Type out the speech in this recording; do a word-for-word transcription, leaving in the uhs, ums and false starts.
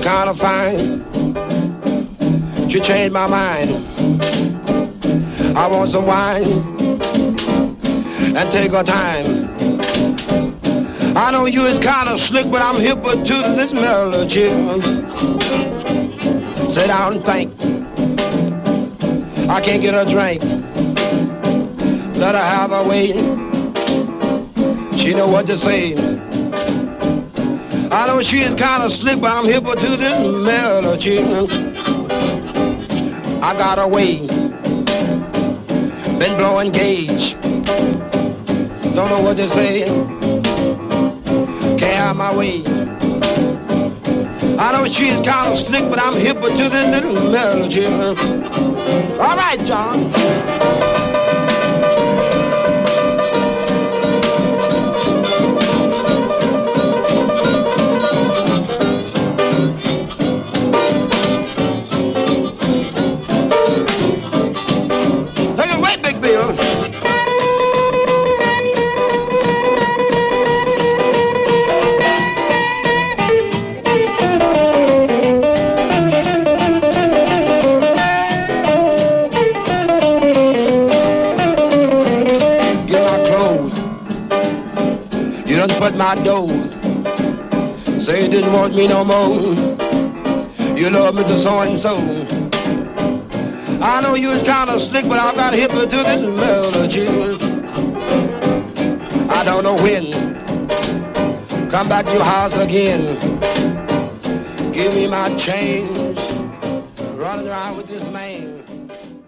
kind of fine. She changed my mind. I want some wine and take her time. I know you is kind of slick, but I'm hipper to this melody. Sit down and think. I can't get a drink. Let her have her way. She know what to say. I know she is kind of slick, but I'm hipper to this melody. I got away. Been blowing gauge. Don't know what to say. Can't have my way. I know she is kind of slick, but I'm hipper to this little melody. All right, John. But my doors say you didn't want me no more. You love me to so and so. I know you was kind of slick, but I got hip to this melody. I don't know when. Come back to your house again. Give me my change. Running around with this man.